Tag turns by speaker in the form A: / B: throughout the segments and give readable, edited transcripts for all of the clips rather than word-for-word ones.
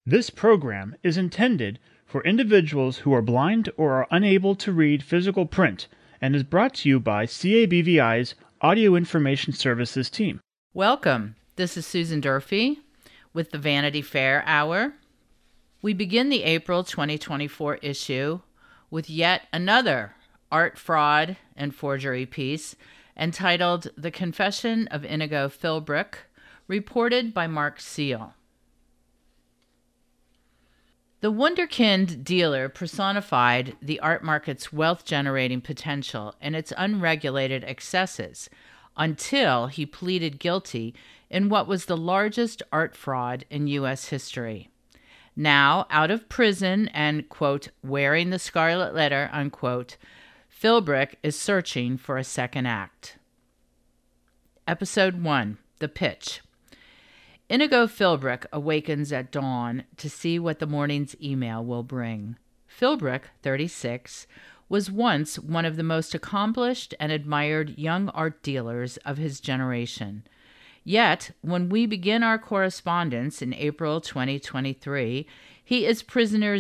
A: This program is intended for individuals who are blind or are unable to read physical print and is brought to you by CABVI's Audio Information Services team.
B: Welcome. This is Susan Durfee with the Vanity Fair Hour. We begin the April 2024 issue with yet another art fraud and forgery piece entitled The Confession of Inigo Philbrick, reported by Mark Seal. The wunderkind dealer personified the art market's wealth-generating potential and its unregulated excesses until he pleaded guilty in what was the largest art fraud in U.S. history. Now, out of prison and, quote, wearing the scarlet letter, unquote, Philbrick is searching for a second act. Episode 1, The Pitch. Inigo Philbrick awakens at dawn to see what the morning's email will bring. Philbrick, 36, was once one of the most accomplished and admired young art dealers of his generation. Yet, when we begin our correspondence in April 2023, he is prisoner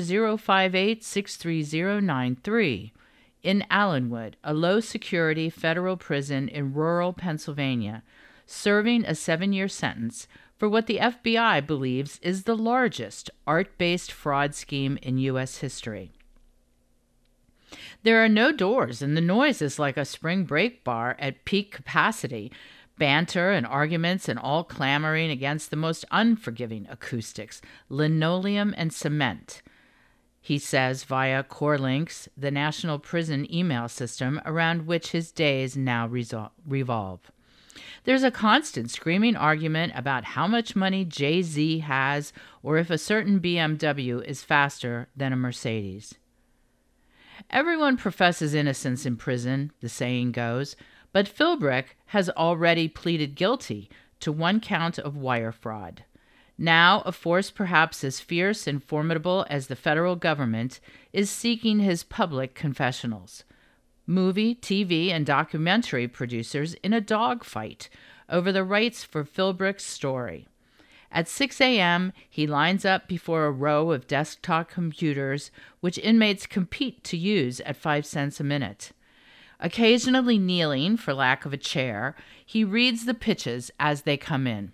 B: 058-63093 in Allenwood, a low-security federal prison in rural Pennsylvania, serving a 7-year sentence for what the FBI believes is the largest art-based fraud scheme in U.S. history. There are no doors, and the noise is like a spring break bar at peak capacity, banter and arguments and all clamoring against the most unforgiving acoustics, linoleum and cement, he says via Corlinks, the national prison email system around which his days now revolve. There's a constant screaming argument about how much money Jay-Z has or if a certain BMW is faster than a Mercedes. Everyone professes innocence in prison, the saying goes, but Philbrick has already pleaded guilty to one count of wire fraud. Now, a force perhaps as fierce and formidable as the federal government is seeking his public confessionals. Movie, TV, and documentary producers in a dogfight over the rights for Philbrick's story. At 6 a.m., he lines up before a row of desktop computers, which inmates compete to use at 5 cents a minute. Occasionally kneeling for lack of a chair, he reads the pitches as they come in.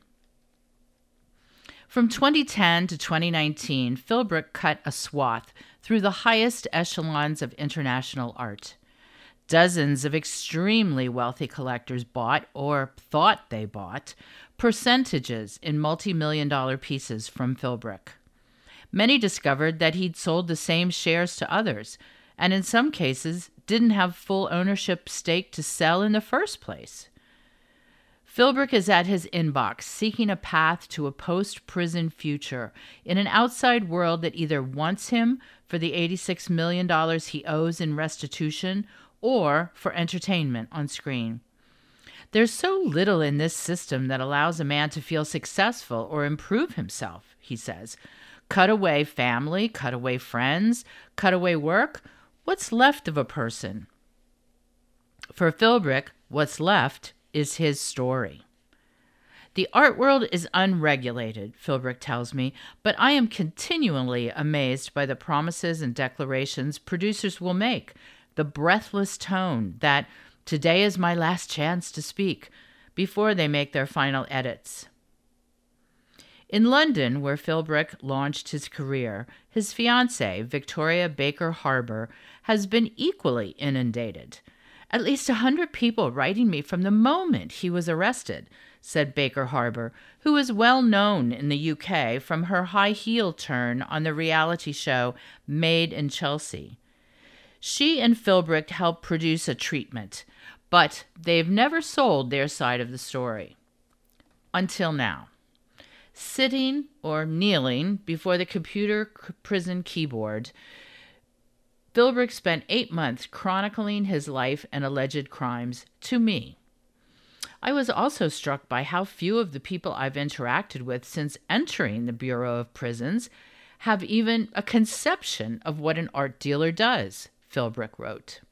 B: From 2010 to 2019, Philbrick cut a swath through the highest echelons of international art. Dozens of extremely wealthy collectors bought, or thought they bought, percentages in multi-million-dollar pieces from Philbrick. Many discovered that he'd sold the same shares to others, and in some cases didn't have full ownership stake to sell in the first place. Philbrick is at his inbox, seeking a path to a post-prison future in an outside world that either wants him for the $86 million he owes in restitution or for entertainment on screen. There's so little in this system that allows a man to feel successful or improve himself, he says. Cut away family, cut away friends, cut away work. What's left of a person? For Philbrick, what's left is his story. The art world is unregulated, Philbrick tells me, but I am continually amazed by the promises and declarations producers will make, the breathless tone that today is my last chance to speak before they make their final edits. In London, where Philbrick launched his career, his fiancée, Victoria Baker Harbour, has been equally inundated. At least 100 people writing me from the moment he was arrested, said Baker Harbour, who is well known in the UK from her high heel turn on the reality show Made in Chelsea. She and Philbrick helped produce a treatment, but they've never sold their side of the story. Until now. Sitting or kneeling before the computer prison keyboard, Philbrick spent 8 months chronicling his life and alleged crimes to me. I was also struck by how few of the people I've interacted with since entering the Bureau of Prisons have even a conception of what an art dealer does, Philbrick wrote.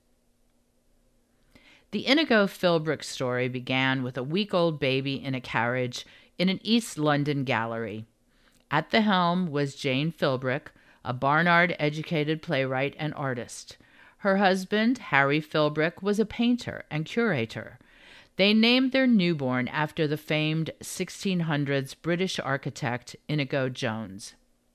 B: The Inigo Philbrick story began with a week-old baby in a carriage in an East London gallery. At the helm was Jane Philbrick, a Barnard-educated playwright and artist. Her husband, Harry Philbrick, was a painter and curator. They named their newborn after the famed 1600s British architect Inigo Jones.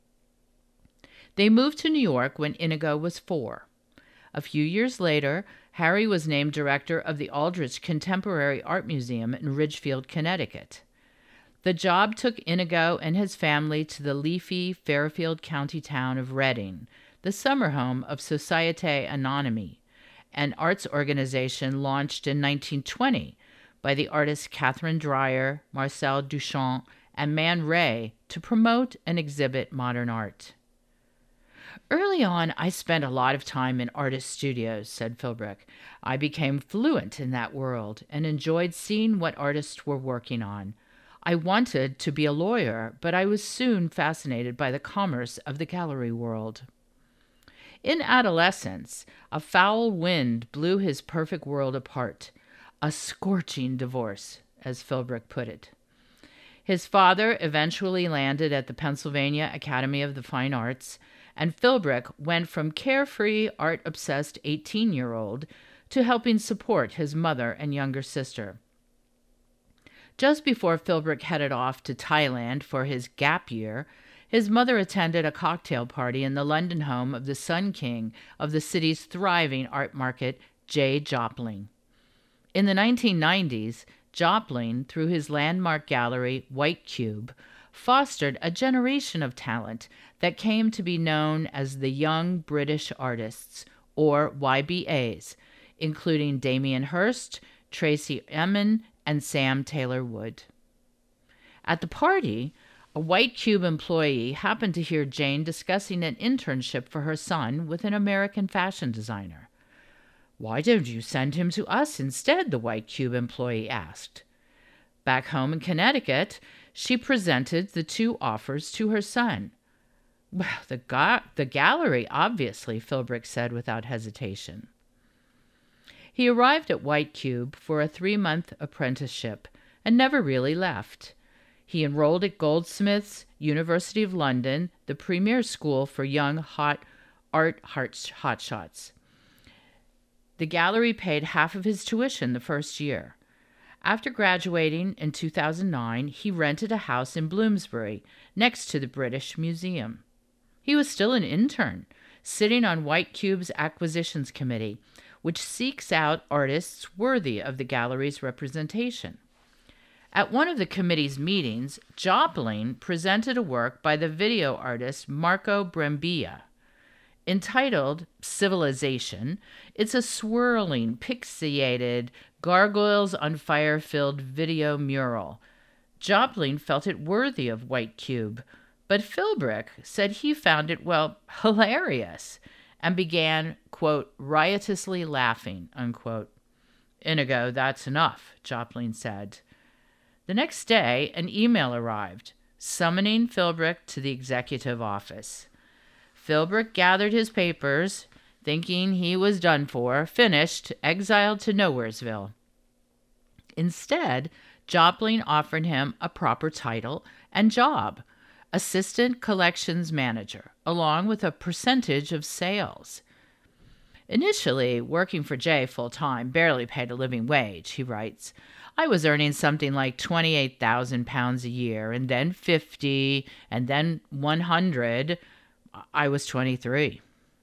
B: They moved to New York when Inigo was 4. A few years later, Harry was named director of the Aldrich Contemporary Art Museum in Ridgefield, Connecticut. The job took Inigo and his family to the leafy Fairfield County town of Reading, the summer home of Société Anonyme, an arts organization launched in 1920 by the artists Catherine Dreier, Marcel Duchamp, and Man Ray to promote and exhibit modern art. Early on, I spent a lot of time in artist studios, said Philbrick. I became fluent in that world and enjoyed seeing what artists were working on. I wanted to be a lawyer, but I was soon fascinated by the commerce of the gallery world. In adolescence, a foul wind blew his perfect world apart. A scorching divorce, as Philbrick put it. His father eventually landed at the Pennsylvania Academy of the Fine Arts, and Philbrick went from carefree, art-obsessed 18-year-old to helping support his mother and younger sister. Just before Philbrick headed off to Thailand for his gap year, his mother attended a cocktail party in the London home of the Sun King of the city's thriving art market, J. Jopling. In the 1990s, Jopling, through his landmark gallery, White Cube, fostered a generation of talent that came to be known as the Young British Artists, or YBAs, including Damien Hirst, Tracey Emin, and Sam Taylor Wood. At the party, a White Cube employee happened to hear Jane discussing an internship for her son with an American fashion designer. "Why don't you send him to us instead?" the White Cube employee asked. Back home in Connecticut, she presented the two offers to her son. "Well, the gallery, obviously," Philbrick said without hesitation. He arrived at White Cube for a 3-month apprenticeship and never really left. He enrolled at Goldsmiths, University of London, the premier school for young art hotshots. The gallery paid half of his tuition the first year. After graduating in 2009, he rented a house in Bloomsbury, next to the British Museum. He was still an intern, sitting on White Cube's acquisitions committee, which seeks out artists worthy of the gallery's representation. At one of the committee's meetings, Jopling presented a work by the video artist Marco Brembilla. Entitled Civilization, it's a swirling, pixelated, gargoyles on fire-filled video mural. Jopling felt it worthy of White Cube, but Philbrick said he found it, well, hilarious, and began, quote, riotously laughing, unquote. "Inigo, that's enough," Jopling said. The next day, an email arrived, summoning Philbrick to the executive office. Philbrick gathered his papers, thinking he was done for, finished, exiled to Nowheresville. Instead, Jopling offered him a proper title and job, assistant collections manager, along with a percentage of sales. Initially, working for Jay full-time barely paid a living wage, he writes. I was earning something like £28,000 a year, and then 50, and then 100. I was 23.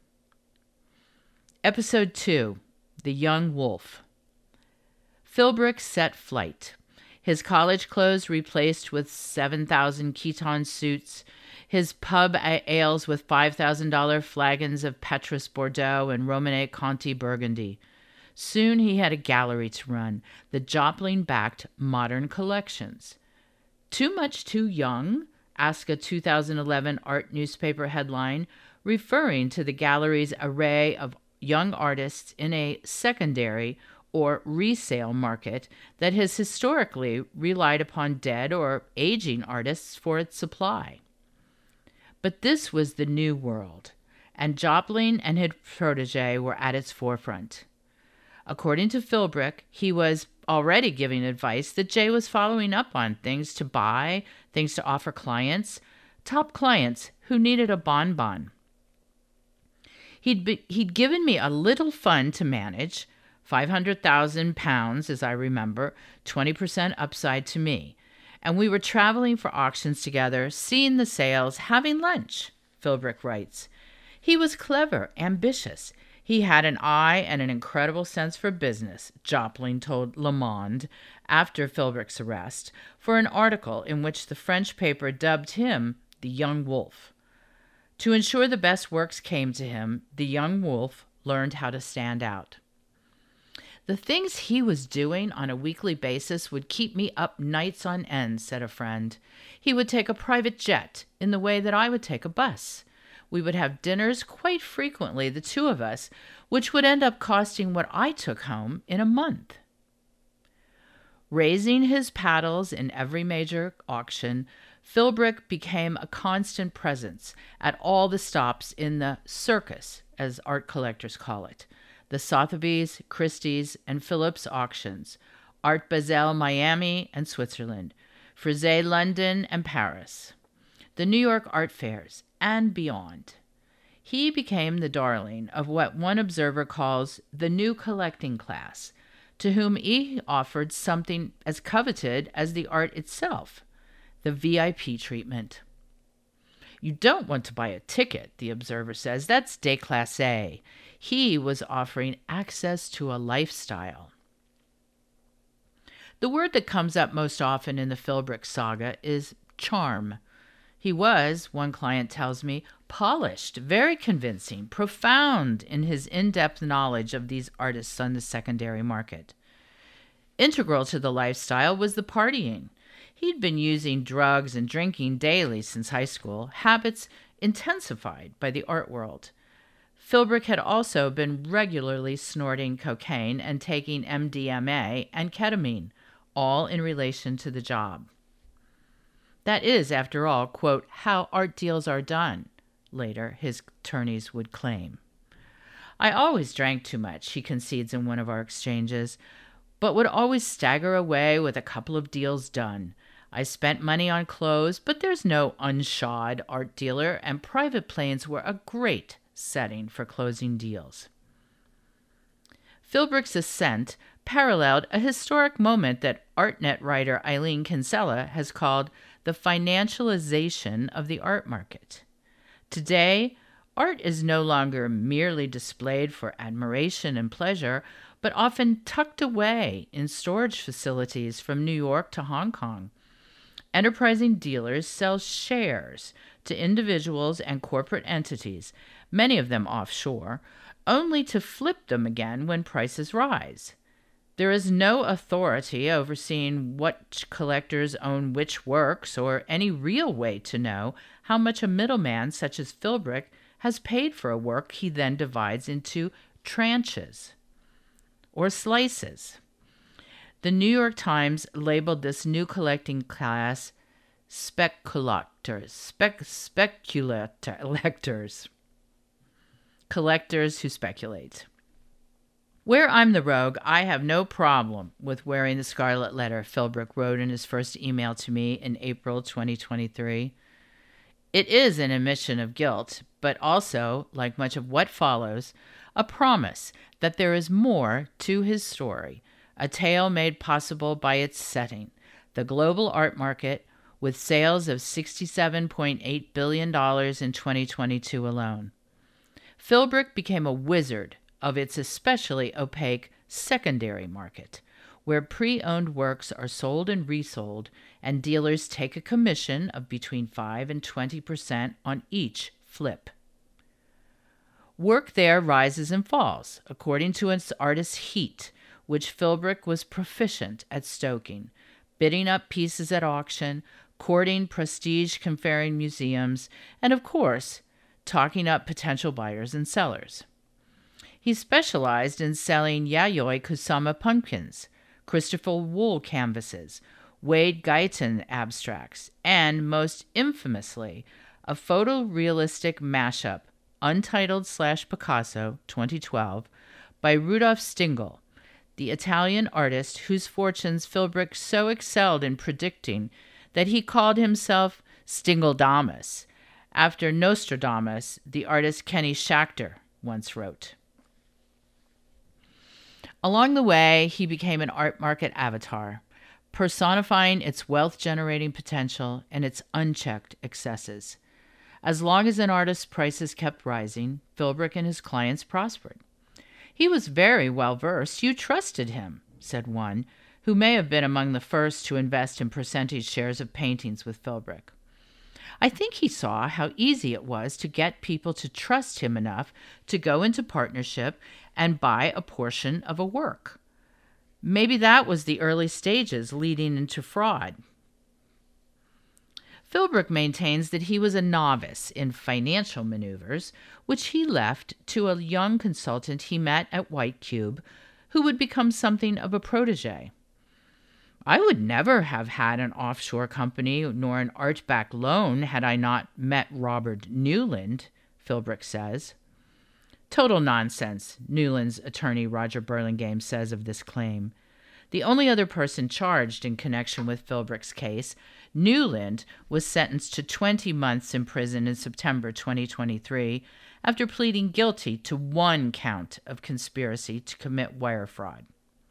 B: Episode 2, The Young Wolf. Philbrick set flight. His college clothes replaced with 7,000 Keaton suits, his pub ales with $5,000 flagons of Petrus Bordeaux and Romanée Conti Burgundy. Soon he had a gallery to run, the Jopling-backed Modern Collections. Too much too young? Asked a 2011 art newspaper headline, referring to the gallery's array of young artists in a secondary or resale market that has historically relied upon dead or aging artists for its supply. But this was the new world, and Jopling and his protege were at its forefront. According to Philbrick, he was already giving advice that Jay was following up on, things to buy, things to offer clients, top clients who needed a bonbon. He'd given me a little fund to manage, 500,000 pounds, as I remember, 20% upside to me. And we were traveling for auctions together, seeing the sales, having lunch, Philbrick writes. He was clever, ambitious. He had an eye and an incredible sense for business, Joplin told Le Monde after Philbrick's arrest, for an article in which the French paper dubbed him the young wolf. To ensure the best works came to him, the young wolf learned how to stand out. The things he was doing on a weekly basis would keep me up nights on end, said a friend. He would take a private jet in the way that I would take a bus. We would have dinners quite frequently, the two of us, which would end up costing what I took home in a month. Raising his paddles in every major auction, Philbrick became a constant presence at all the stops in the circus, as art collectors call it, the Sotheby's, Christie's, and Phillips auctions, Art Basel Miami and Switzerland, Frisé London and Paris, the New York art fairs, and beyond. He became the darling of what one observer calls the new collecting class, to whom he offered something as coveted as the art itself, the VIP treatment. You don't want to buy a ticket, the observer says. That's déclassé. He was offering access to a lifestyle. The word that comes up most often in the Philbrick saga is charm. He was, one client tells me, polished, very convincing, profound in his in-depth knowledge of these artists on the secondary market. Integral to the lifestyle was the partying. He'd been using drugs and drinking daily since high school, habits intensified by the art world. Philbrick had also been regularly snorting cocaine and taking MDMA and ketamine, all in relation to the job. That is, after all, quote, how art deals are done, later his attorneys would claim. I always drank too much, he concedes in one of our exchanges, but would always stagger away with a couple of deals done. I spent money on clothes, but there's no unshod art dealer, and private planes were a great setting for closing deals. Philbrick's ascent paralleled a historic moment that ArtNet writer Eileen Kinsella has called the financialization of the art market. Today, art is no longer merely displayed for admiration and pleasure, but often tucked away in storage facilities from New York to Hong Kong. Enterprising dealers sell shares to individuals and corporate entities, many of them offshore, only to flip them again when prices rise. There is no authority overseeing what collectors own which works or any real way to know how much a middleman such as Philbrick has paid for a work he then divides into tranches or slices. The New York Times labeled this new collecting class speculators, collectors who speculate. Where I'm the rogue, I have no problem with wearing the scarlet letter, Philbrick wrote in his first email to me in April 2023. It is an admission of guilt, but also, like much of what follows, a promise that there is more to his story, a tale made possible by its setting, the global art market, with sales of $67.8 billion in 2022 alone. Philbrick became a wizard of its especially opaque secondary market, where pre-owned works are sold and resold, and dealers take a commission of between 5 and 20% on each flip. Work there rises and falls, according to its artist's heat, which Philbrick was proficient at stoking, bidding up pieces at auction, courting prestige-conferring museums, and, of course, talking up potential buyers and sellers. He specialized in selling Yayoi Kusama pumpkins, Christopher Wool canvases, Wade Guyton abstracts, and, most infamously, a photorealistic mashup, Untitled/Picasso, 2012, by Rudolf Stingel, the Italian artist whose fortunes Philbrick so excelled in predicting that he called himself Stingledamus, after Nostradamus, the artist Kenny Schachter once wrote. Along the way, he became an art market avatar, personifying its wealth-generating potential and its unchecked excesses. As long as an artist's prices kept rising, Philbrick and his clients prospered. "He was very well-versed. You trusted him," said one, who may have been among the first to invest in percentage shares of paintings with Philbrick. "I think he saw how easy it was to get people to trust him enough to go into partnership and buy a portion of a work. Maybe that was the early stages leading into fraud." Philbrick maintains that he was a novice in financial maneuvers, which he left to a young consultant he met at White Cube, who would become something of a protege. "I would never have had an offshore company nor an art-backed loan had I not met Robert Newland," Philbrick says. Total nonsense, Newland's attorney Roger Burlingame says of this claim. The only other person charged in connection with Philbrick's case, Newland, was sentenced to 20 months in prison in September 2023 after pleading guilty to one count of conspiracy to commit wire fraud.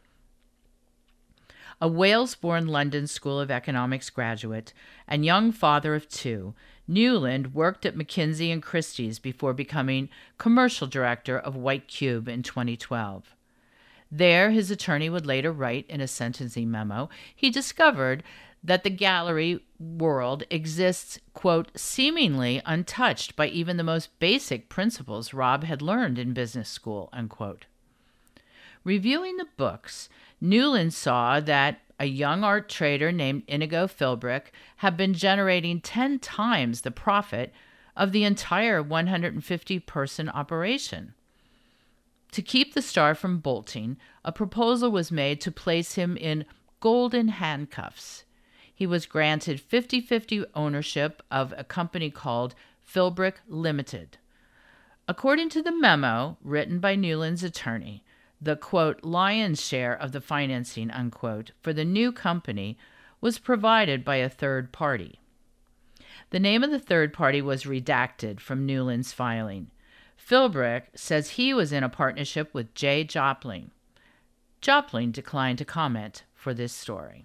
B: A Wales-born London School of Economics graduate and young father of two, Newland worked at McKinsey & Christie's before becoming commercial director of White Cube in 2012. There, his attorney would later write in a sentencing memo, he discovered that the gallery world exists, quote, "seemingly untouched by even the most basic principles Rob had learned in business school," unquote. Reviewing the books, Newland saw that a young art trader named Inigo Philbrick had been generating 10 times the profit of the entire 150-person operation. To keep the star from bolting, a proposal was made to place him in golden handcuffs. He was granted 50-50 ownership of a company called Philbrick Limited. According to the memo written by Newland's attorney, the, quote, "lion's share of the financing," unquote, for the new company was provided by a third party. The name of the third party was redacted from Newland's filing. Philbrick says he was in a partnership with Jay Jopling. Jopling declined to comment for this story.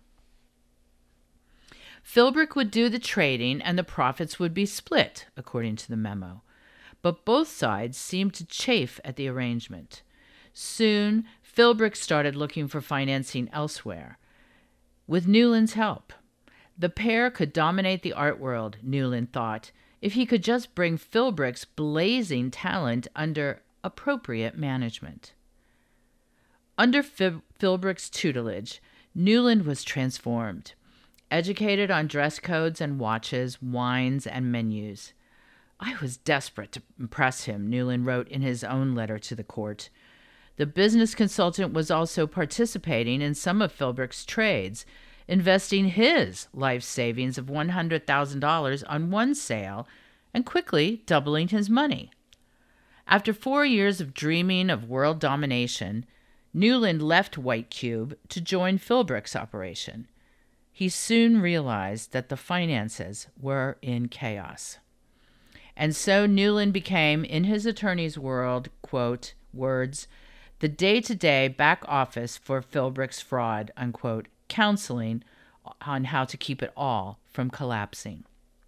B: Philbrick would do the trading and the profits would be split, according to the memo. But both sides seemed to chafe at the arrangement. Soon, Philbrick started looking for financing elsewhere. With Newland's help, the pair could dominate the art world, Newland thought, if he could just bring Philbrick's blazing talent under appropriate management. Under Philbrick's tutelage, Newland was transformed, educated on dress codes and watches, wines and menus. "I was desperate to impress him," Newland wrote in his own letter to the court. The business consultant was also participating in some of Philbrick's trades, investing his life savings of $100,000 on one sale and quickly doubling his money. After 4 years of dreaming of world domination, Newland left White Cube to join Philbrick's operation. He soon realized that the finances were in chaos. And so Newland became, in his attorney's world, quote, words, "the day-to-day back office for Philbrick's fraud," unquote, counseling on how to keep it all from collapsing.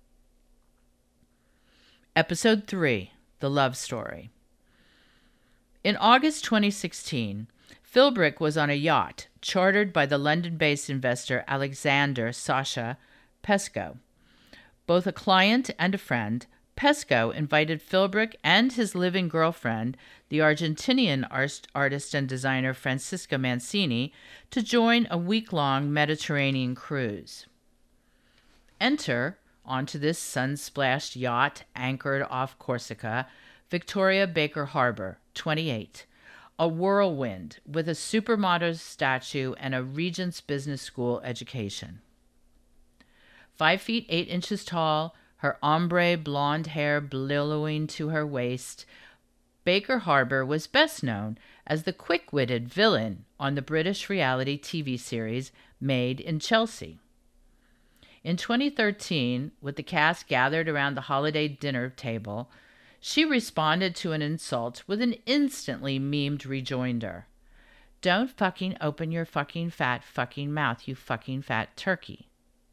B: Episode 3, The Love Story. In August 2016, Philbrick was on a yacht chartered by the London-based investor Alexander Sasha Pesco. Both a client and a friend, Pesco invited Philbrick and his living girlfriend, the Argentinian artist and designer Francisca Mancini, to join a week-long Mediterranean cruise. Enter, onto this sun-splashed yacht anchored off Corsica, Victoria Baker Harbor, 28, a whirlwind with a supermodel statue and a Regent's Business School education. 5 feet 8 inches tall, her ombre blonde hair billowing to her waist, Baker Harbor was best known as the quick-witted villain on the British reality TV series Made in Chelsea. In 2013, with the cast gathered around the holiday dinner table, she responded to an insult with an instantly memed rejoinder. Don't fucking open your fucking fat fucking mouth, you fucking fat turkey.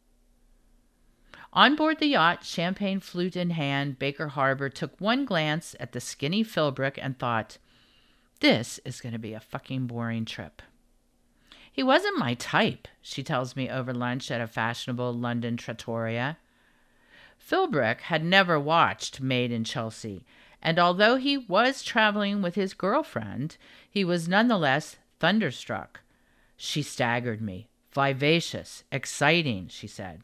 B: On board the yacht, champagne flute in hand, Baker Harbor took one glance at the skinny Philbrick and thought, this is going to be a fucking boring trip. He wasn't my type, she tells me over lunch at a fashionable London trattoria. Philbrick had never watched Made in Chelsea, and although he was traveling with his girlfriend, he was nonetheless thunderstruck. She staggered me. Vivacious, exciting, he said.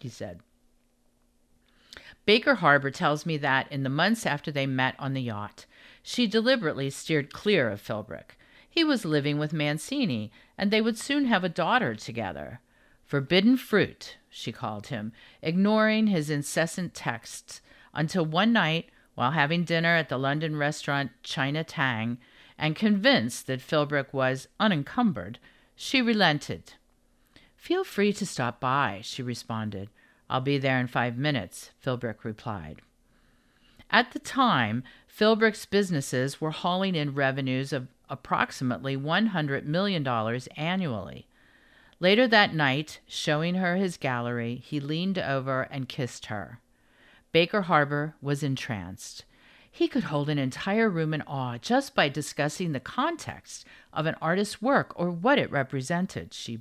B: Baker Harbor tells me that in the months after they met on the yacht, she deliberately steered clear of Philbrick. He was living with Mancini, and they would soon have a daughter together. Forbidden fruit, she called him, ignoring his incessant texts, until one night, while having dinner at the London restaurant China Tang, and convinced that Philbrick was unencumbered, she relented. Feel free to stop by, she responded. I'll be there in 5 minutes, Philbrick replied. At the time, Philbrick's businesses were hauling in revenues of approximately $100 million annually. Later that night, showing her his gallery, he leaned over and kissed her. Baker Harbor was entranced. He could hold an entire room in awe just by discussing the context of an artist's work or what it represented, she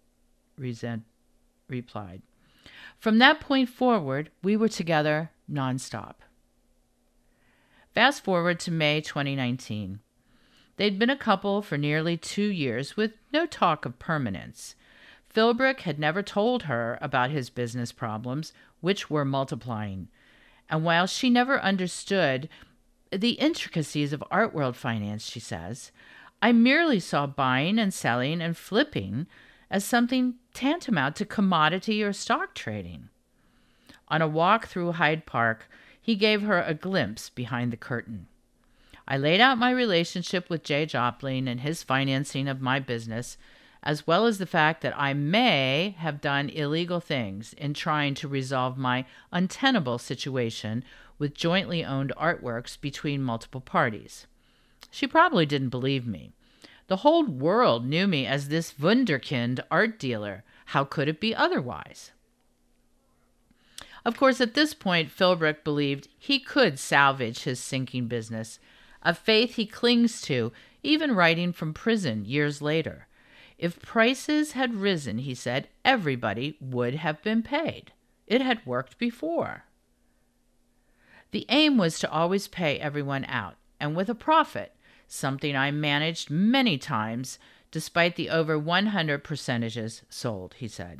B: replied. From that point forward, we were together nonstop. Fast forward to May 2019. They'd been a couple for nearly 2 years with no talk of permanence. Philbrick had never told her about his business problems, which were multiplying. And while she never understood the intricacies of art world finance, she says, I merely saw buying and selling and flipping as something tantamount to commodity or stock trading. On a walk through Hyde Park, he gave her a glimpse behind the curtain. I laid out my relationship with Jay Jopling and his financing of my business, as well as the fact that I may have done illegal things in trying to resolve my untenable situation with jointly owned artworks between multiple parties. She probably didn't believe me. The whole world knew me as this wunderkind art dealer. How could it be otherwise? Of course, at this point, Philbrick believed he could salvage his sinking business, a faith he clings to, even writing from prison years later. If prices had risen, he said, everybody would have been paid. It had worked before. The aim was to always pay everyone out, and with a profit, something I managed many times, despite the over 100 percentages sold, he said.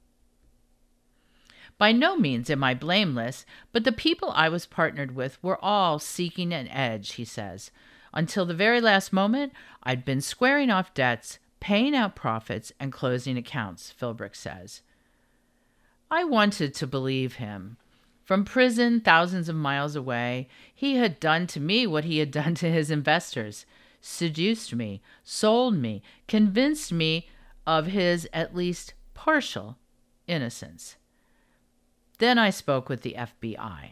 B: By no means am I blameless, but the people I was partnered with were all seeking an edge, he says. Until the very last moment, I'd been squaring off debts, paying out profits, and closing accounts, Philbrick says. I wanted to believe him. From prison, thousands of miles away, he had done to me what he had done to his investors, seduced me, sold me, convinced me of his at least partial innocence. Then I spoke with the FBI.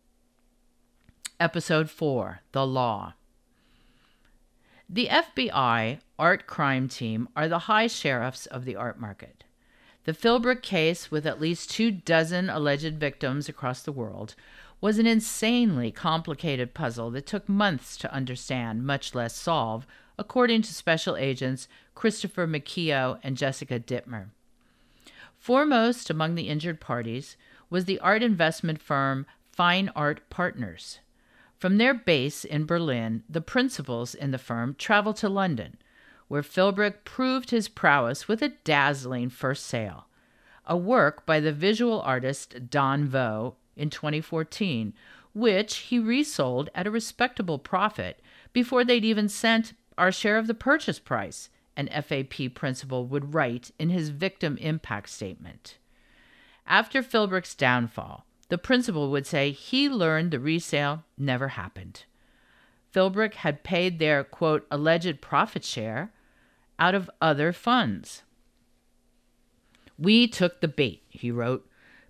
B: Episode 4, The Law. The FBI art crime team are the high sheriffs of the art market. The Philbrick case, with at least 24 alleged victims across the world, was an insanely complicated puzzle that took months to understand, much less solve, according to Special Agents Christopher McKeough and Jessica Dittmer. Foremost among the injured parties was the art investment firm Fine Art Partners. From their base in Berlin, the principals in the firm traveled to London, where Philbrick proved his prowess with a dazzling first sale, a work by the visual artist Don Vo in 2014, which he resold at a respectable profit before they'd even sent our share of the purchase price, an FAP principal would write in his victim impact statement. After Philbrick's downfall, the principal would say he learned the resale never happened. Philbrick had paid their, quote, alleged profit share out of other funds. We took the bait, he wrote.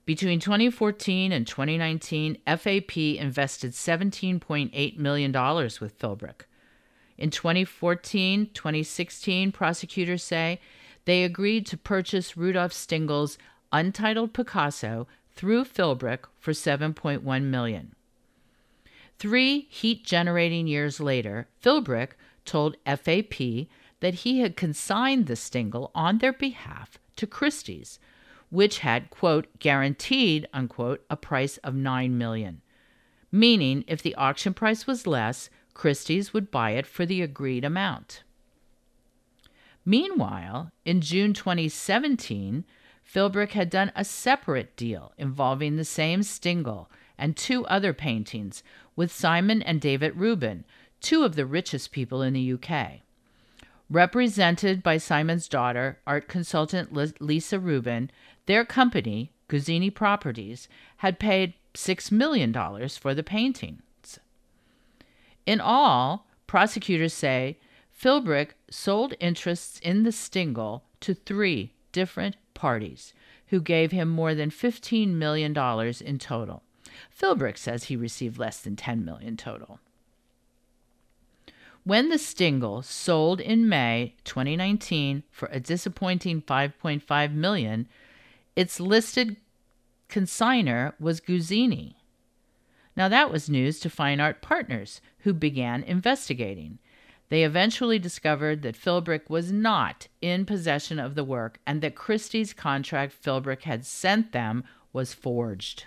B: Between 2014 and 2019, FAP invested $17.8 million with Philbrick. In 2014-2016, prosecutors say they agreed to purchase Rudolf Stingel's untitled Picasso through Philbrick for $7.1 million. 3 heat-generating years later, Philbrick told FAP that he had consigned the Stingel on their behalf to Christie's, which had, quote, guaranteed, unquote, a price of $9 million, meaning if the auction price was less, Christie's would buy it for the agreed amount. Meanwhile, in June 2017, Philbrick had done a separate deal involving the same Stingel and 2 other paintings with Simon and David Rubin, 2 of the richest people in the UK. Represented by Simon's daughter, art consultant Lisa Rubin, their company, Guzzini Properties, had paid $6 million for the paintings. In all, prosecutors say Philbrick sold interests in the Stingel to 3 different parties who gave him more than $15 million in total. Philbrick says he received less than $10 million total. When the Stingel sold in May 2019 for a disappointing $5.5 million, its listed consignor was Guzzini. Now that was news to Fine Art Partners, who began investigating. They eventually discovered that Philbrick was not in possession of the work and that Christie's contract Philbrick had sent them was forged.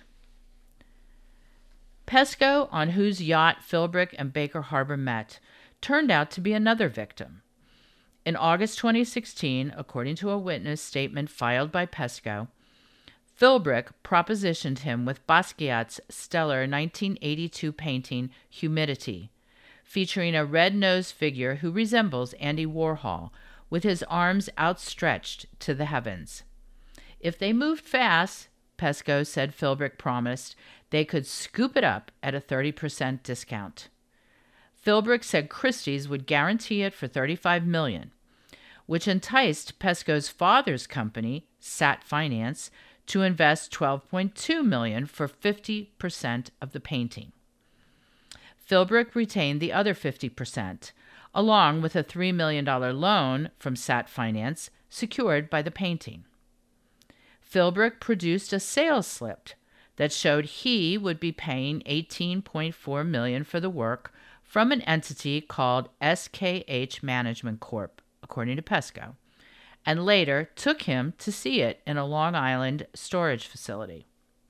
B: Pesco, on whose yacht Philbrick and Baker Harbor met, turned out to be another victim. In August 2016, according to a witness statement filed by Pesco, Philbrick propositioned him with Basquiat's stellar 1982 painting Humidity, featuring a red-nosed figure who resembles Andy Warhol, with his arms outstretched to the heavens. If they moved fast, Pesco said Philbrick promised, they could scoop it up at a 30% discount. Philbrick said Christie's would guarantee it for $35 million, which enticed Pesco's father's company, Sat Finance, to invest $12.2 million for 50% of the painting. Philbrick retained the other 50%, along with a $3 million loan from Sat Finance secured by the painting. Philbrick produced a sales slip that showed he would be paying $18.4 million for the work from an entity called SKH Management Corp., according to Pesco, and later took him to see it in a Long Island storage facility.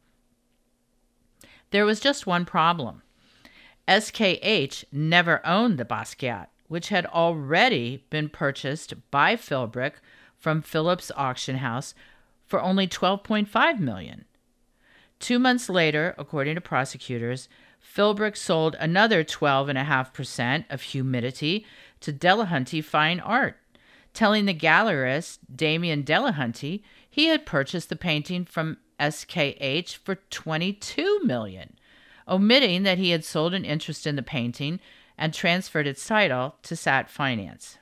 B: There was just one problem. SKH never owned the Basquiat, which had already been purchased by Philbrick from Phillips Auction House for only $12.5 million. 2 months later, according to prosecutors, Philbrick sold another 12.5% of Humidity to Delahunty Fine Art, telling the gallerist Damien Delahunty he had purchased the painting from SKH for $22 million, omitting that he had sold an interest in the painting and transferred its title to Sat Finance.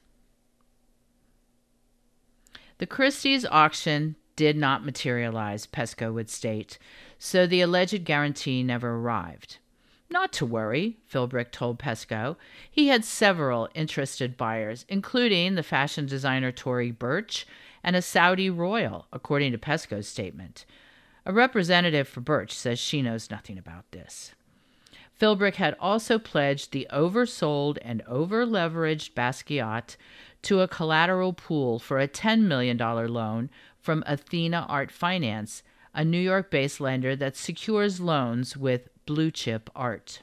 B: The Christie's auction did not materialize, Pesco would state, so the alleged guarantee never arrived. Not to worry, Philbrick told Pesco. He had several interested buyers, including the fashion designer Tory Burch and a Saudi royal, according to Pesco's statement. A representative for Burch says she knows nothing about this. Philbrick had also pledged the oversold and over-leveraged Basquiat to a collateral pool for a $10 million loan from Athena Art Finance, a New York-based lender that secures loans with blue-chip art.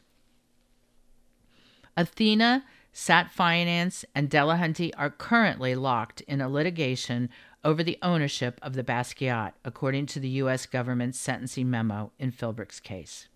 B: Athena, Sat Finance, and Delahunty are currently locked in a litigation over the ownership of the Basquiat, according to the U.S. government's sentencing memo in Philbrick's case.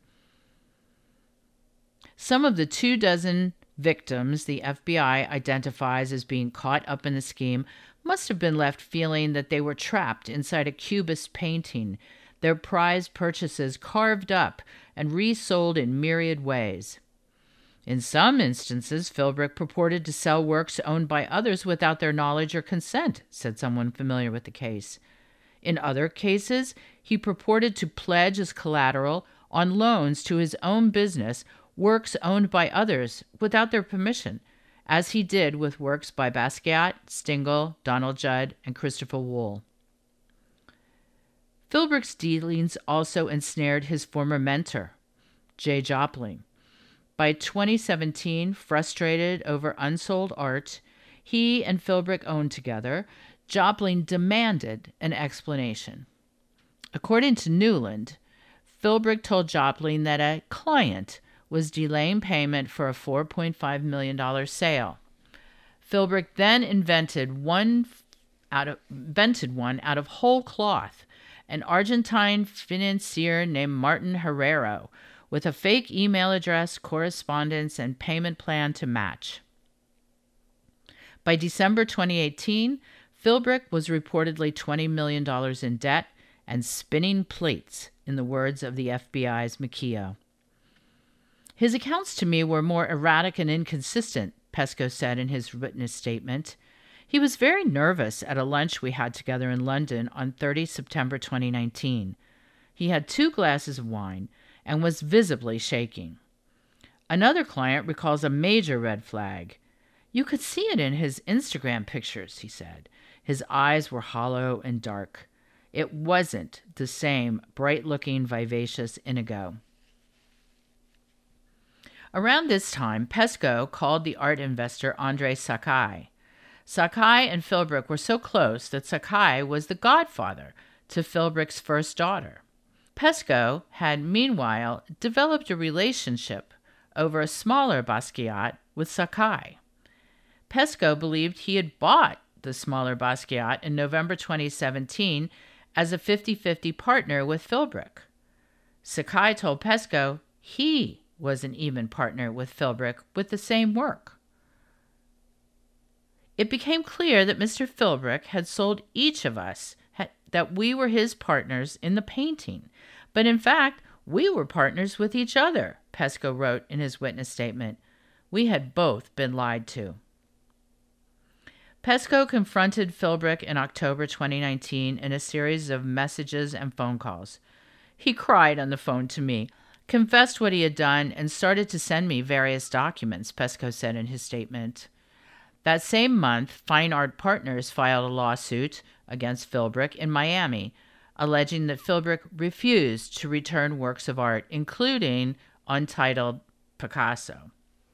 B: Some of the 24 victims the FBI identifies as being caught up in the scheme must have been left feeling that they were trapped inside a Cubist painting, their prized purchases carved up and resold in myriad ways. In some instances, Philbrick purported to sell works owned by others without their knowledge or consent, said someone familiar with the case. In other cases, he purported to pledge as collateral on loans to his own business works owned by others without their permission, as he did with works by Basquiat, Stengel, Donald Judd, and Christopher Wool. Philbrick's dealings also ensnared his former mentor, Jay Jopling. By 2017, frustrated over unsold art he and Philbrick owned together, Jopling demanded an explanation. According to Newland, Philbrick told Jopling that a client was delaying payment for a $4.5 million sale. Philbrick then invented one out of whole cloth, an Argentine financier named Martin Herrero, with a fake email address, correspondence, and payment plan to match. By December 2018, Philbrick was reportedly $20 million in debt and spinning plates, in the words of the FBI's McKeough. His accounts to me were more erratic and inconsistent, Pesco said in his witness statement. He was very nervous at a lunch we had together in London on 30 September 2019. He had 2 glasses of wine and was visibly shaking. Another client recalls a major red flag. You could see it in his Instagram pictures, he said. His eyes were hollow and dark. It wasn't the same bright-looking, vivacious Inigo. Around this time, Pesco called the art investor Andrei Sakai. Sakai and Philbrick were so close that Sakai was the godfather to Philbrick's first daughter. Pesco had, meanwhile, developed a relationship over a smaller Basquiat with Sakai. Pesco believed he had bought the smaller Basquiat in November 2017 as a 50-50 partner with Philbrick. Sakai told Pesco he was an even partner with Philbrick with the same work. It became clear that Mr. Philbrick had sold each of us that we were his partners in the painting, but in fact, we were partners with each other, Pesco wrote in his witness statement. We had both been lied to. Pesco confronted Philbrick in October 2019 in a series of messages and phone calls. He cried on the phone to me, confessed what he had done, and started to send me various documents, Pesco said in his statement. That same month, Fine Art Partners filed a lawsuit against Philbrick in Miami, alleging that Philbrick refused to return works of art, including untitled Picasso.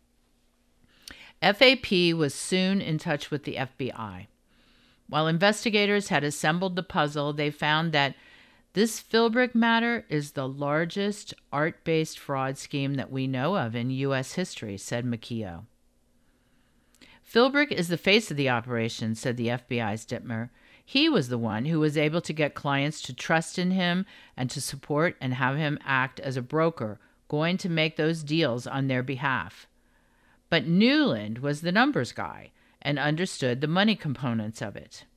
B: FAP was soon in touch with the FBI. While investigators had assembled the puzzle, they found that this Philbrick matter is the largest art-based fraud scheme that we know of in U.S. history, said McKeough. Philbrick is the face of the operation, said the FBI's Dittmer. He was the one who was able to get clients to trust in him and to support and have him act as a broker, going to make those deals on their behalf. But Newland was the numbers guy and understood the money components of it.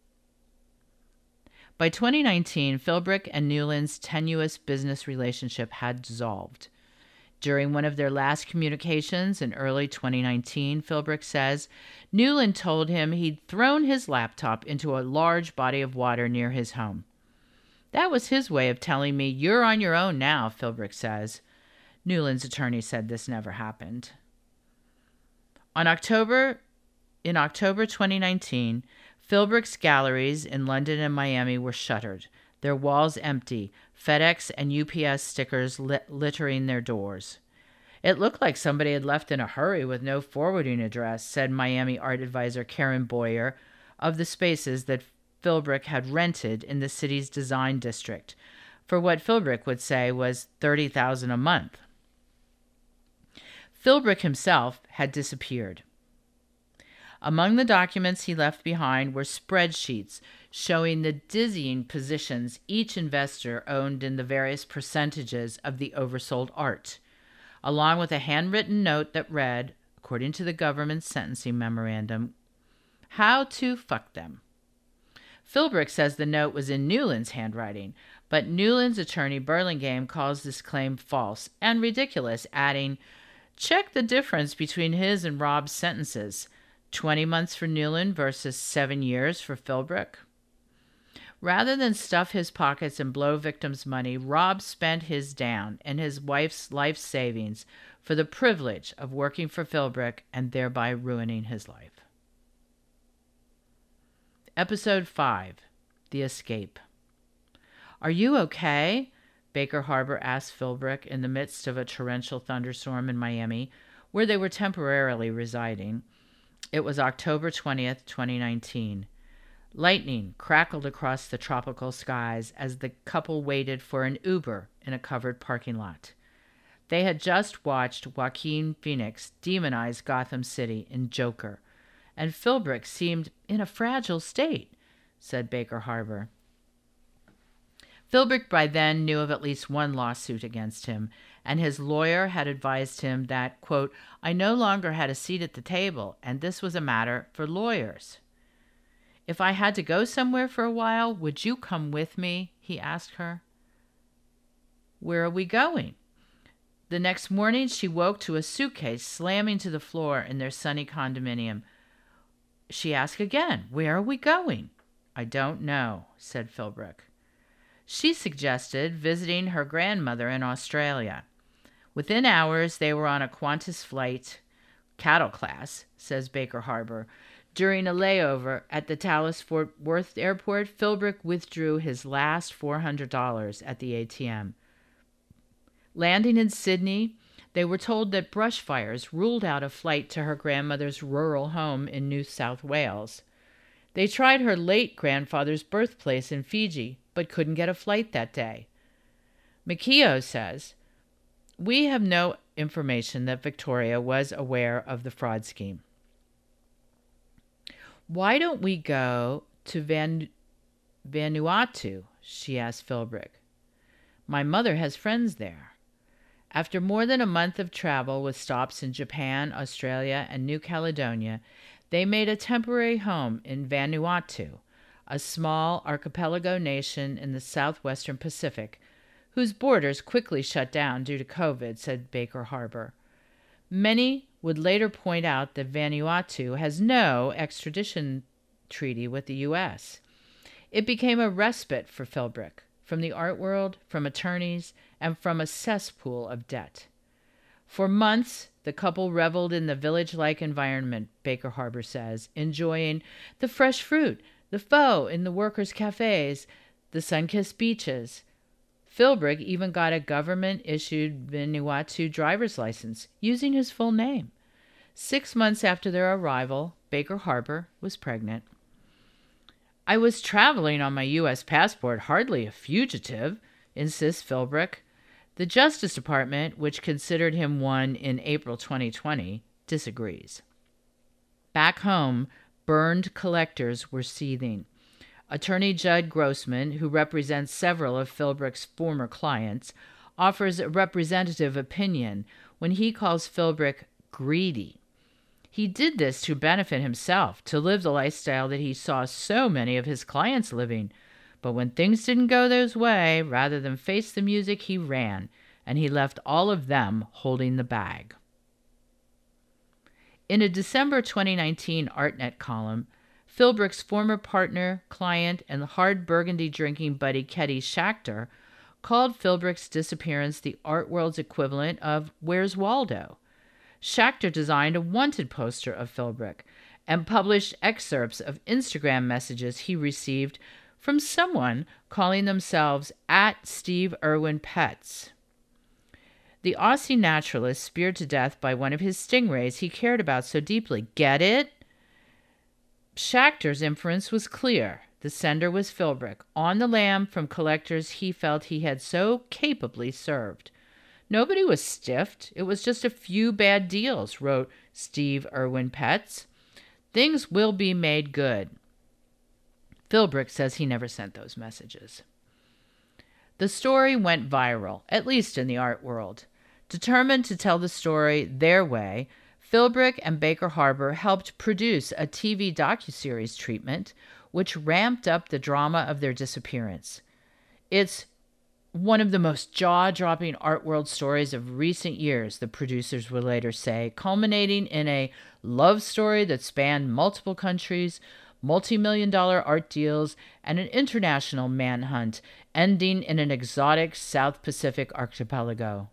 B: By 2019, Philbrick and Newland's tenuous business relationship had dissolved. During one of their last communications in early 2019, Philbrick says, Newland told him he'd thrown his laptop into a large body of water near his home. That was his way of telling me, you're on your own now, Philbrick says. Newland's attorney said this never happened. In October 2019, Philbrick's galleries in London and Miami were shuttered, their walls empty, FedEx and UPS stickers littering their doors. It looked like somebody had left in a hurry with no forwarding address, said Miami art advisor Karen Boyer of the spaces that Philbrick had rented in the city's design district for what Philbrick would say was $30,000 a month. Philbrick himself had disappeared. Among the documents he left behind were spreadsheets showing the dizzying positions each investor owned in the various percentages of the oversold art, along with a handwritten note that read, according to the government's sentencing memorandum, how to fuck them. Philbrick says the note was in Newland's handwriting, but Newland's attorney Burlingame calls this claim false and ridiculous, adding, check the difference between his and Rob's sentences. 20 months for Newland versus 7 years for Philbrick. Rather than stuff his pockets and blow victims' money, Rob spent his down and his wife's life savings for the privilege of working for Philbrick and thereby ruining his life. Episode 5, The Escape. "Are you okay?" Baker Harbor asked Philbrick in the midst of a torrential thunderstorm in Miami, where they were temporarily residing. It was October 20th, 2019. Lightning crackled across the tropical skies as the couple waited for an Uber in a covered parking lot. They had just watched Joaquin Phoenix demonize Gotham City in Joker, and Philbrick seemed in a fragile state, said Baker Harbor. Philbrick by then knew of at least one lawsuit against him, and his lawyer had advised him that, quote, "I no longer had a seat at the table, and this was a matter for lawyers." "If I had to go somewhere for a while, would you come with me?" he asked her. "Where are we going?" The next morning, she woke to a suitcase slamming to the floor in their sunny condominium. She asked again, "Where are we going?" "I don't know," said Philbrick. She suggested visiting her grandmother in Australia. Within hours, they were on a Qantas flight, cattle class, says Baker Harbor. During a layover at the Dallas Fort Worth airport, Philbrick withdrew his last $400 at the ATM. Landing in Sydney, they were told that brush fires ruled out a flight to her grandmother's rural home in New South Wales. They tried her late grandfather's birthplace in Fiji, but couldn't get a flight that day. Mikio says, "We have no information that Victoria was aware of the fraud scheme." "Why don't we go to Vanuatu?" she asked Philbrick. "My mother has friends there." After more than a month of travel with stops in Japan, Australia, and New Caledonia, they made a temporary home in Vanuatu, a small archipelago nation in the southwestern Pacific, whose borders quickly shut down due to COVID, said Baker Harbor. Many would later point out that Vanuatu has no extradition treaty with the U.S. It became a respite for Philbrick, from the art world, from attorneys, and from a cesspool of debt. For months, the couple reveled in the village-like environment, Baker Harbor says, enjoying the fresh fruit, the pho in the workers' cafes, the sun-kissed beaches. Philbrick even got a government-issued Vanuatu driver's license, using his full name. 6 months after their arrival, Baker Harbor was pregnant. "I was traveling on my U.S. passport, hardly a fugitive," insists Philbrick. The Justice Department, which considered him one in April 2020, disagrees. Back home, burned collectors were seething. Attorney Judd Grossman, who represents several of Philbrick's former clients, offers a representative opinion when he calls Philbrick greedy. He did this to benefit himself, to live the lifestyle that he saw so many of his clients living. But when things didn't go his way, rather than face the music, he ran, and he left all of them holding the bag. In a December 2019 ArtNet column, Philbrick's former partner, client, and hard burgundy drinking buddy Ketty Schachter called Philbrick's disappearance the art world's equivalent of Where's Waldo? Schachter designed a wanted poster of Philbrick and published excerpts of Instagram messages he received from someone calling themselves @SteveIrwinPets. The Aussie naturalist speared to death by one of his stingrays he cared about so deeply. Get it? Schachter's inference was clear. The sender was Philbrick, on the lam from collectors he felt he had so capably served. Nobody was stiffed. It was just a few bad deals, wrote Steve Irwin Pets. Things will be made good. Philbrick says he never sent those messages. The story went viral, at least in the art world. Determined to tell the story their way, Philbrick and Baker Harbor helped produce a TV docuseries treatment which ramped up the drama of their disappearance. It's one of the most jaw-dropping art world stories of recent years, the producers would later say, culminating in a love story that spanned multiple countries, multi-million-dollar art deals, and an international manhunt ending in an exotic South Pacific archipelago.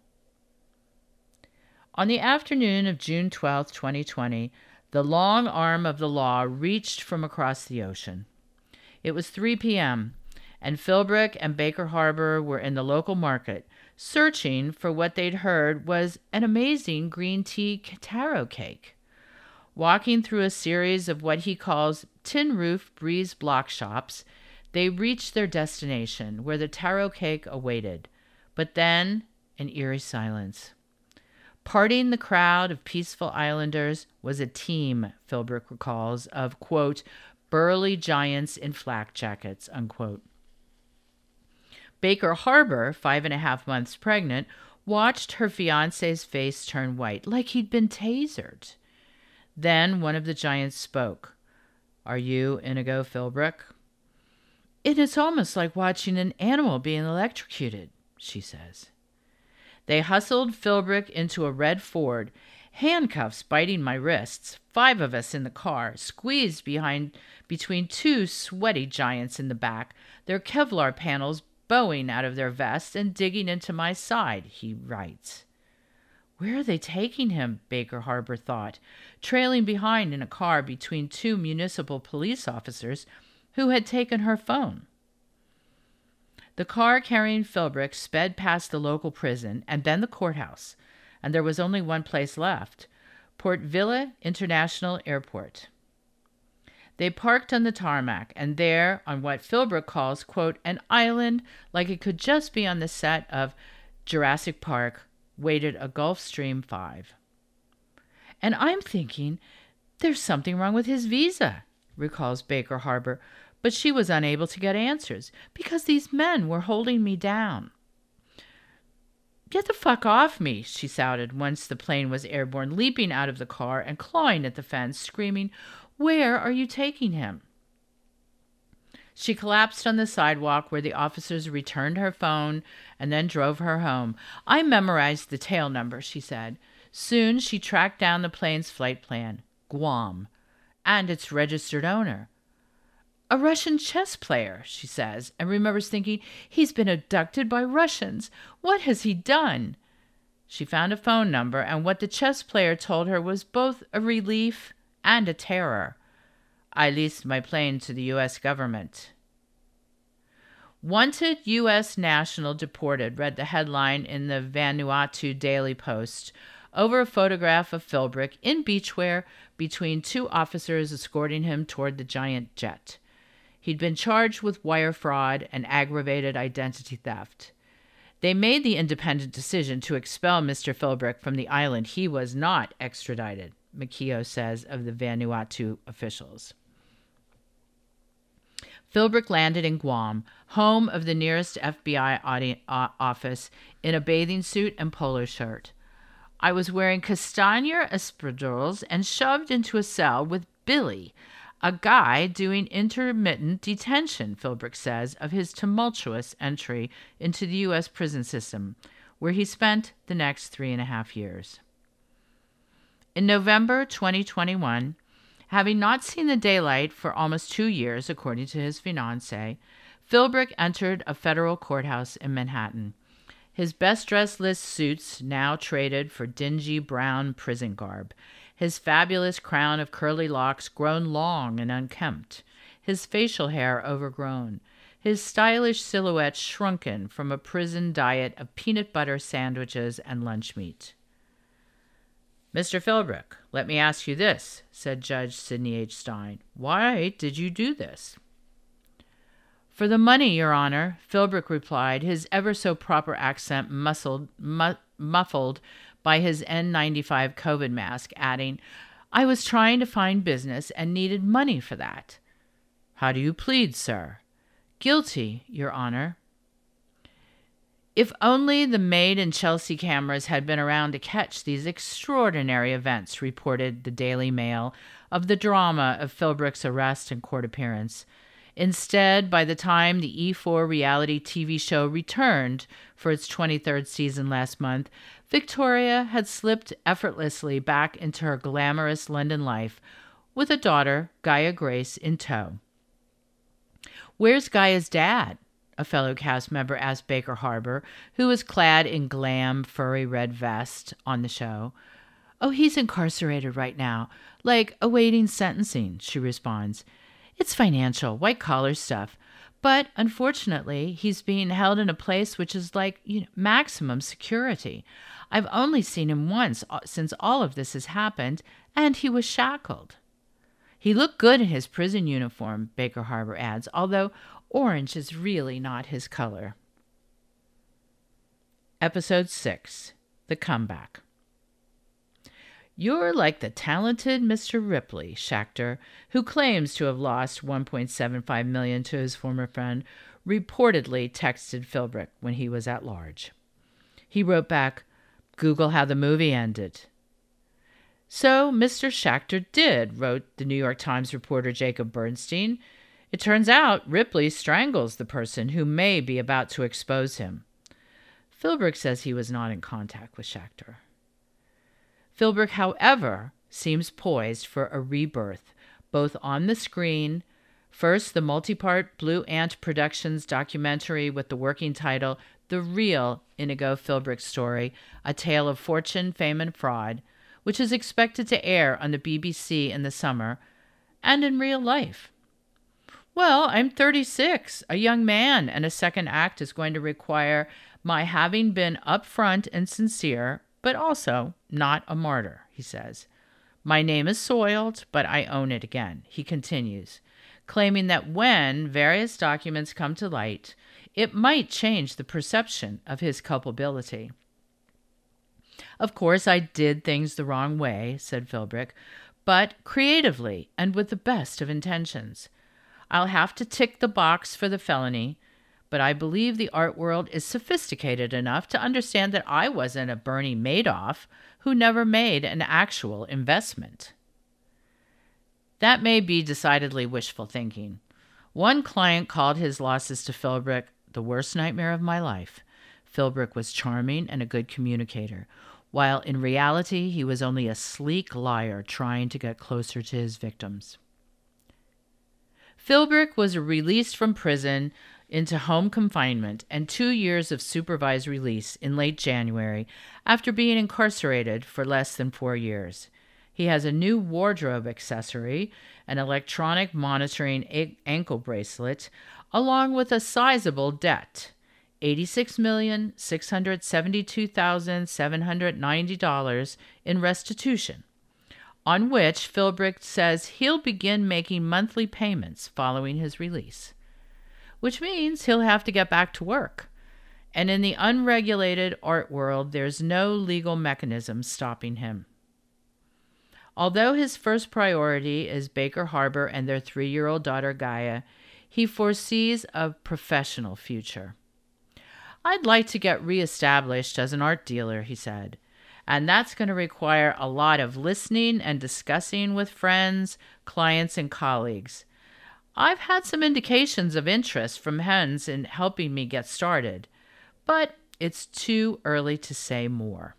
B: On the afternoon of June 12, 2020, the long arm of the law reached from across the ocean. It was 3 p.m., and Philbrick and Baker Harbor were in the local market, searching for what they'd heard was an amazing green tea taro cake. Walking through a series of what he calls tin roof breeze block shops, they reached their destination, where the taro cake awaited. But then, an eerie silence. Parting the crowd of peaceful islanders was a team, Philbrick recalls, of, quote, burly giants in flak jackets, unquote. Baker Harbor, 5.5 months pregnant, watched her fiancé's face turn white, like he'd been tasered. Then one of the giants spoke. "Are you Inigo Philbrick?" "And it's almost like watching an animal being electrocuted," she says. They hustled Philbrick into a red Ford, handcuffs biting my wrists, 5 of us in the car, squeezed between 2 sweaty giants in the back, their Kevlar panels bowing out of their vests and digging into my side, he writes. Where are they taking him? Baker Harbor thought, trailing behind in a car between 2 municipal police officers who had taken her phone. The car carrying Philbrick sped past the local prison and then the courthouse, and there was only one place left, Port Vila International Airport. They parked on the tarmac, and there, on what Philbrick calls, quote, an island like it could just be on the set of Jurassic Park, waited a Gulfstream 5. And I'm thinking, there's something wrong with his visa, recalls Baker Harbor, but she was unable to get answers because these men were holding me down. Get the fuck off me, she shouted once the plane was airborne, leaping out of the car and clawing at the fence, screaming, where are you taking him? She collapsed on the sidewalk where the officers returned her phone and then drove her home. I memorized the tail number, she said. Soon she tracked down the plane's flight plan, Guam, and its registered owner. A Russian chess player, she says, and remembers thinking, he's been abducted by Russians. What has he done? She found a phone number, and what the chess player told her was both a relief and a terror. I leased my plane to the U.S. government. Wanted U.S. national deported, read the headline in the Vanuatu Daily Post, over a photograph of Philbrick in beachwear between 2 officers escorting him toward the giant jet. He'd been charged with wire fraud and aggravated identity theft. They made the independent decision to expel Mr. Philbrick from the island. He was not extradited, Makio says of the Vanuatu officials. Philbrick landed in Guam, home of the nearest FBI office, in a bathing suit and polo shirt. I was wearing castañer espadrilles and shoved into a cell with Billy, a guy doing intermittent detention, Philbrick says, of his tumultuous entry into the U.S. prison system, where he spent the next 3.5 years. In November 2021, having not seen the daylight for almost 2 years, according to his fiancée, Philbrick entered a federal courthouse in Manhattan. His best-dressed list suits now traded for dingy brown prison garb, his fabulous crown of curly locks grown long and unkempt, his facial hair overgrown, his stylish silhouette shrunken from a prison diet of peanut butter sandwiches and lunch meat. Mr. Philbrick, let me ask you this, said Judge Sidney H. Stein. Why did you do this? For the money, Your Honor, Philbrick replied, his ever-so-proper accent muffled by his N95 COVID mask, adding, I was trying to find business and needed money for that. How do you plead, sir? Guilty, Your Honor. If only the Made in Chelsea cameras had been around to catch these extraordinary events, reported the Daily Mail, of the drama of Philbrick's arrest and court appearance. Instead, by the time the E4 reality TV show returned for its 23rd season last month, Victoria had slipped effortlessly back into her glamorous London life, with a daughter, Gaia Grace, in tow. "Where's Gaia's dad?" a fellow cast member asked Baker Harbor, who was clad in glam, furry red vest on the show. "Oh, he's incarcerated right now, like awaiting sentencing," she responds. "It's financial, white-collar stuff. But unfortunately, he's being held in a place which is like maximum security. I've only seen him once since all of this has happened, and he was shackled." "He looked good in his prison uniform," Baker Harbor adds, although orange is really not his color. Episode 6, The Comeback. "You're like the talented Mr. Ripley," Schachter, who claims to have lost $1.75 million to his former friend, reportedly texted Philbrick when he was at large. He wrote back, "Google how the movie ended." "So Mr. Schachter did," wrote the New York Times reporter Jacob Bernstein. "It turns out Ripley strangles the person who may be about to expose him." Philbrick says he was not in contact with Schachter. Philbrick, however, seems poised for a rebirth, both on the screen, first the multi-part Blue Ant Productions documentary with the working title The Real Inigo Philbrick Story, A Tale of Fortune, Fame, and Fraud, which is expected to air on the BBC in the summer, and in real life. "Well, I'm 36, a young man, and a second act is going to require my having been upfront and sincere, but also not a martyr," he says. "My name is soiled, but I own it again," he continues, claiming that when various documents come to light, it might change the perception of his culpability. "Of course, I did things the wrong way," said Philbrick, "but creatively and with the best of intentions. I'll have to tick the box for the felony, but I believe the art world is sophisticated enough to understand that I wasn't a Bernie Madoff who never made an actual investment." That may be decidedly wishful thinking. One client called his losses to Philbrick the worst nightmare of my life. Philbrick was charming and a good communicator, while in reality he was only a sleek liar trying to get closer to his victims. Philbrick was released from prison into home confinement and 2 years of supervised release in late January after being incarcerated for less than 4 years. He has a new wardrobe accessory, an electronic monitoring ankle bracelet, along with a sizable debt, $86,672,790 in restitution, on which Philbrick says he'll begin making monthly payments following his release, which means he'll have to get back to work. And in the unregulated art world, there's no legal mechanism stopping him. Although his first priority is Baker Harbor and their 3-year-old daughter Gaia, he foresees a professional future. "I'd like to get reestablished as an art dealer," he said, "and that's going to require a lot of listening and discussing with friends, clients, and colleagues. I've had some indications of interest from Hens in helping me get started, but it's too early to say more."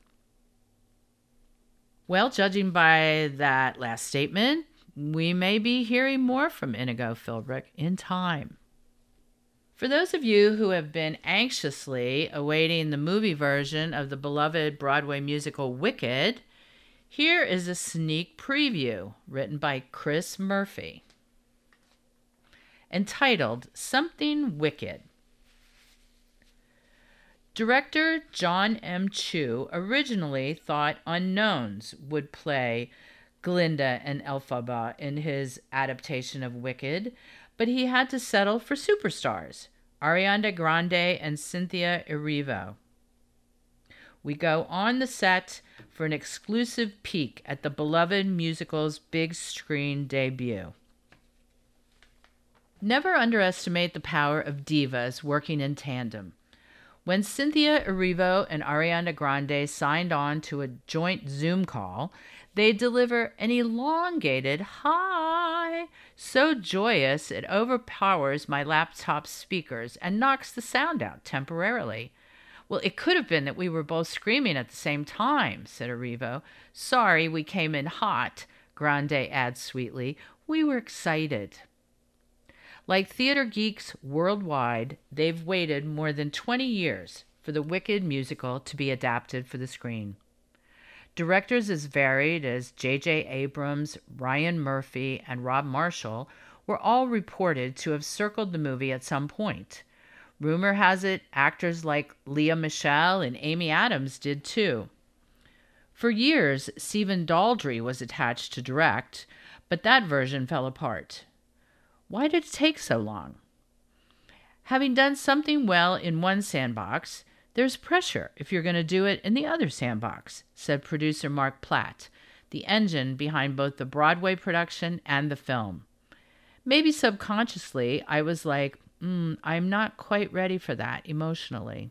B: Well, judging by that last statement, we may be hearing more from Inigo Philbrick in time. For those of you who have been anxiously awaiting the movie version of the beloved Broadway musical Wicked, here is a sneak preview written by Chris Murphy, entitled Something Wicked. Director John M. Chu originally thought unknowns would play Glinda and Elphaba in his adaptation of Wicked, but he had to settle for superstars, Ariana Grande and Cynthia Erivo. We go on the set for an exclusive peek at the beloved musical's big screen debut. Never underestimate the power of divas working in tandem. When Cynthia Erivo and Ariana Grande signed on to a joint Zoom call, they deliver an elongated hi, so joyous it overpowers my laptop speakers and knocks the sound out temporarily. "Well, it could have been that we were both screaming at the same time," said Erivo. "Sorry we came in hot. Grande adds sweetly. We were excited. Like theater geeks worldwide, they've waited more than 20 years for the Wicked musical to be adapted for the screen. Directors as varied as J.J. Abrams, Ryan Murphy, and Rob Marshall were all reported to have circled the movie at some point. Rumor has it actors like Lea Michele and Amy Adams did too. For years, Stephen Daldry was attached to direct, but that version fell apart. Why did it take so long? Having done something well in one sandbox, there's pressure if you're going to do it in the other sandbox, said producer Mark Platt, the engine behind both the Broadway production and the film. Maybe subconsciously, I was like, I'm not quite ready for that emotionally.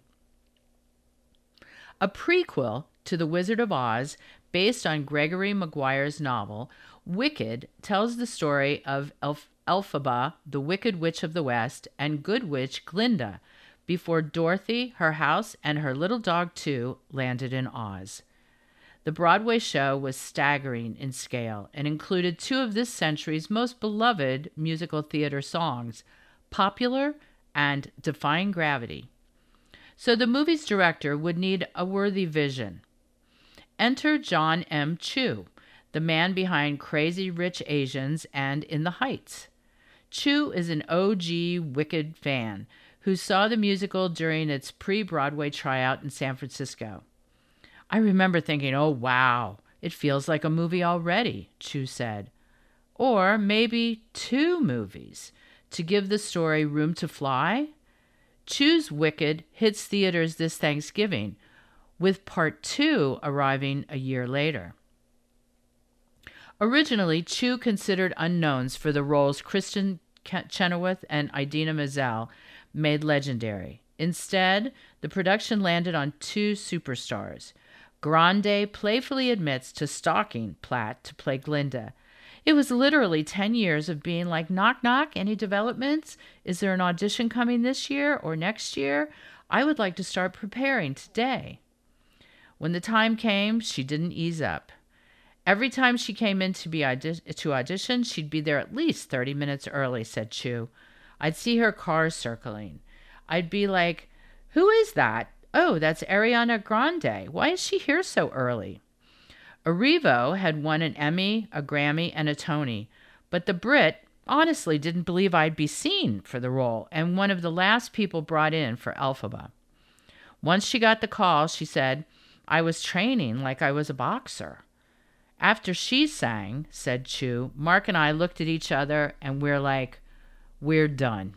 B: A prequel to The Wizard of Oz, based on Gregory Maguire's novel, Wicked tells the story of Elphaba, the Wicked Witch of the West, and Good Witch Glinda, before Dorothy, her house, and her little dog, too, landed in Oz. The Broadway show was staggering in scale and included two of this century's most beloved musical theater songs, Popular and Defying Gravity. So the movie's director would need a worthy vision. Enter John M. Chu, the man behind Crazy Rich Asians and In the Heights. Chu is an OG Wicked fan who saw the musical during its pre-Broadway tryout in San Francisco. I remember thinking, oh wow, it feels like a movie already, Chu said. Or maybe two movies to give the story room to fly? Chu's Wicked hits theaters this Thanksgiving, with part 2 arriving a year later. Originally, Chu considered unknowns for the roles Kristen Chenoweth and Idina Menzel made legendary. Instead, the production landed on two superstars. Grande playfully admits to stalking Platt to play Glinda. It was literally 10 years of being like, knock, knock, any developments? Is there an audition coming this year or next year? I would like to start preparing today. When the time came, she didn't ease up. Every time she came in to audition, she'd be there at least 30 minutes early, said Chu. I'd see her car circling. I'd be like, who is that? Oh, that's Ariana Grande. Why is she here so early? Erivo had won an Emmy, a Grammy, and a Tony, but the Brit honestly didn't believe I'd be seen for the role, and one of the last people brought in for Elphaba. Once she got the call, she said, I was training like I was a boxer. After she sang, said Chu, Mark and I looked at each other and we're like, we're done.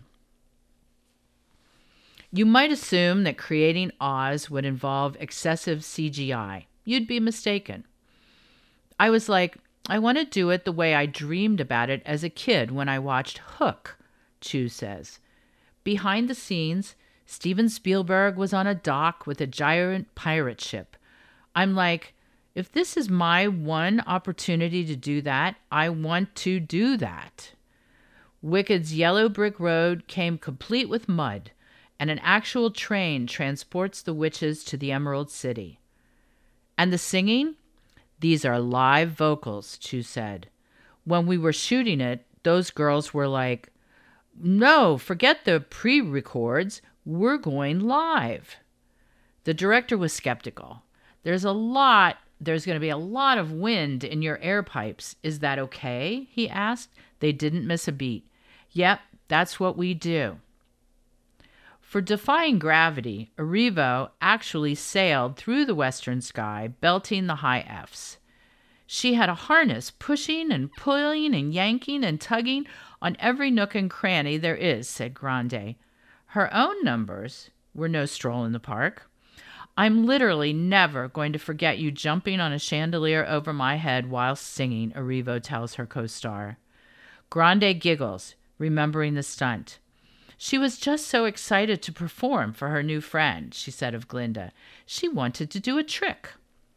B: You might assume that creating Oz would involve excessive CGI. You'd be mistaken. I was like, I want to do it the way I dreamed about it as a kid when I watched Hook, Chu says. Behind the scenes, Steven Spielberg was on a dock with a giant pirate ship. I'm like, if this is my one opportunity to do that, I want to do that. Wicked's yellow brick road came complete with mud, and an actual train transports the witches to the Emerald City. And the singing? These are live vocals, Chu said. When we were shooting it, those girls were like, no, forget the pre-records. We're going live. The director was skeptical. There's going to be a lot of wind in your air pipes. Is that okay? He asked. They didn't miss a beat. Yep, that's what we do. For Defying Gravity, Erivo actually sailed through the western sky, belting the high Fs. She had a harness pushing and pulling and yanking and tugging on every nook and cranny there is, said Grande. Her own numbers were no stroll in the park. I'm literally never going to forget you jumping on a chandelier over my head while singing, Erivo tells her co-star. Grande giggles, remembering the stunt. She was just so excited to perform for her new friend, she said of Glinda. She wanted to do a trick.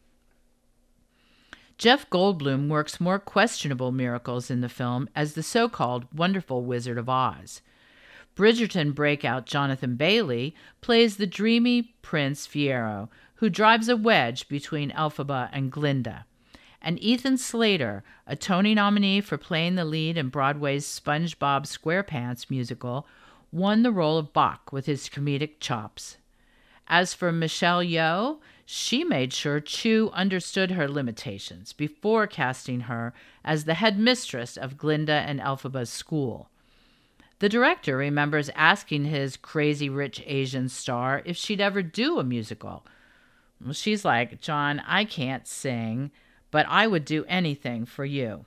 B: Jeff Goldblum works more questionable miracles in the film as the so-called Wonderful Wizard of Oz. Bridgerton breakout Jonathan Bailey plays the dreamy Prince Fiero, who drives a wedge between Elphaba and Glinda. and Ethan Slater, a Tony nominee for playing the lead in Broadway's SpongeBob SquarePants musical, won the role of Bach with his comedic chops. As for Michelle Yeoh, she made sure Chu understood her limitations before casting her as the headmistress of Glinda and Elphaba's school. The director remembers asking his crazy rich Asian star if she'd ever do a musical. Well, she's like, "John, I can't sing, but I would do anything for you."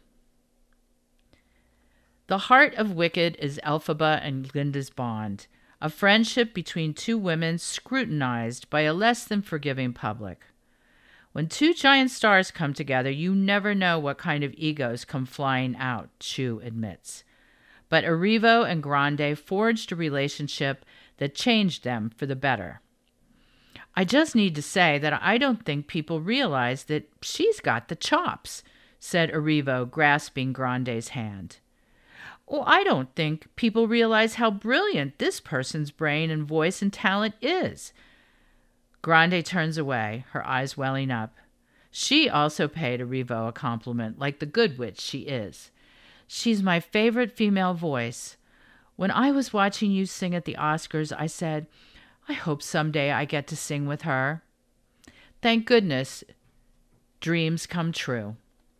B: The heart of Wicked is Elphaba and Glinda's bond, a friendship between two women scrutinized by a less than forgiving public. When two giant stars come together, you never know what kind of egos come flying out, Chu admits. But Erivo and Grande forged a relationship that changed them for the better. "I just need to say that I don't think people realize that she's got the chops," said Erivo, grasping Grande's hand. "Oh, I don't think people realize how brilliant this person's brain and voice and talent is." Grande turns away, her eyes welling up. She also paid Erivo a compliment, like the good witch she is. "She's my favorite female voice. When I was watching you sing at the Oscars, I said, I hope someday I get to sing with her." Thank goodness, dreams come true.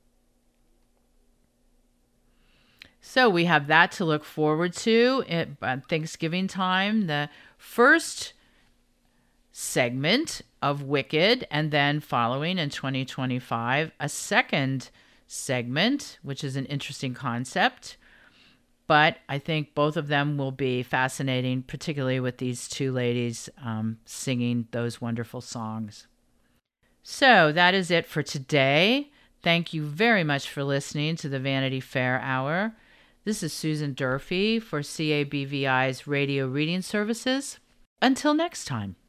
B: So we have that to look forward to at Thanksgiving time, the first segment of Wicked, and then following in 2025, a second segment, which is an interesting concept. But I think both of them will be fascinating, particularly with these two ladies singing those wonderful songs. So that is it for today. Thank you very much for listening to the Vanity Fair Hour. This is Susan Durfee for CABVI's Radio Reading Services. Until next time.